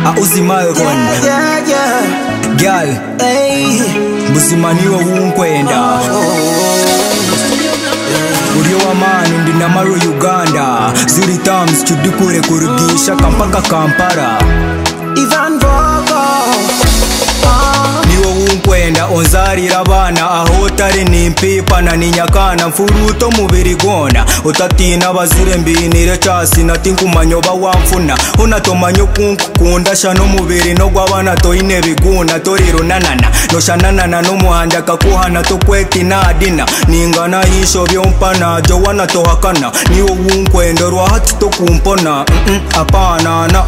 Uzimayo kon Girl Busimaniwa unkwenda Uriyo wa manu ndi namaro Uganda Zuri times chudikure kurugisha kampaka Kampala Ivan Vogo Niwo unkwenda onzarira abana aho tari nimpipa na ninyakana mfuruto mubiri gona utatina bazire mbinire chasi natinkumanyoba wamfuna unatomanyo kunkunda shano mubiri no gwabana to ine biguna toriro nanana no shanana no muhanja kakuhana to kweti na adina ningana hisho byompana jo wana to hakana niwo unkwenda rwa hati to kumpona apana na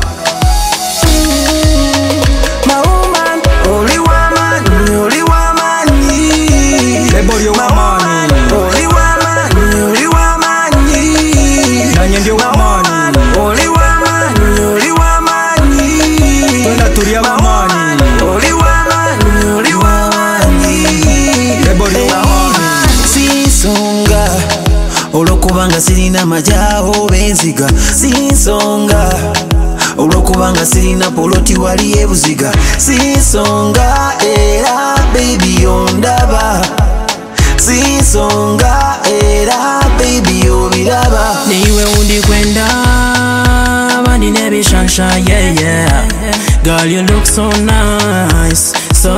Only woman, only woman, Eborio woman, only woman, only woman, Nanyende woman, only woman, only woman, Tuna turia woman, only woman, only woman, Eborio woman. Sinsonga olokubanga sirina majaho benziga sinsonga olokubanga sirina poloti wali ebuziga sinsonga era baby ondaba sinsonga era baby obiraba niwe undi kwenda bandi nebishansha yeah girl you look so nice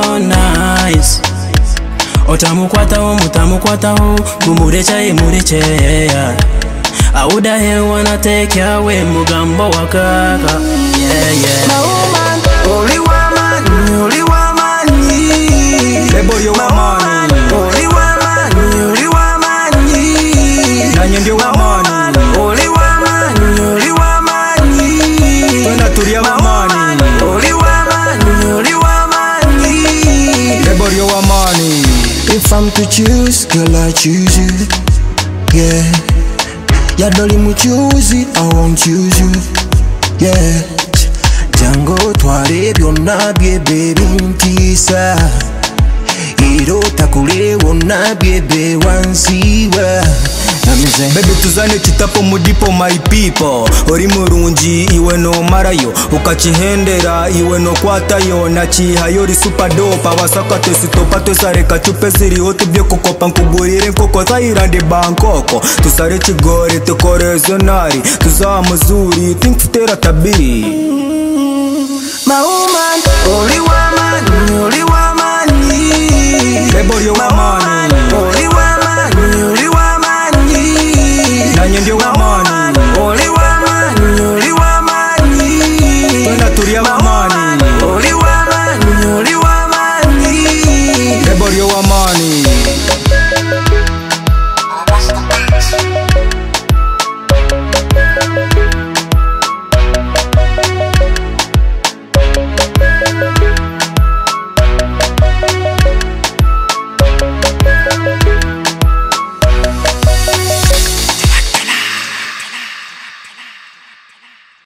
otamukwataho mutamukwataho mumureche yeah I woulda hell wanna take you away mugambo wakaka yeah My woman, only woman, only woman Eborio woman, only woman, only woman Nanyende woman, only woman, only woman Tuna turia woman, only woman, only woman Eborio woman. If I'm to choose, girl I choose you, yeah. Ya doli mu choose it, I won't choose you, yeah. Jango tware byonna bye baby nkisa Iro takule wonna bye be wansiwa Baby tuzane chitapo mudipo my people Ori murungi iwe no marayo Ukachihendera iwe no kwatayo Nachihayo ri super dope Awasaka tesitopa tosare kachupe siri Otu byo kukopa nkugurire nkoko Zairande Bangkoko Tusare chigore tukore zonari Tuzawa muzuri tinkutera tabi My woman, only woman, only woman Eborio woman, only woman, only woman Nanyende woman, only woman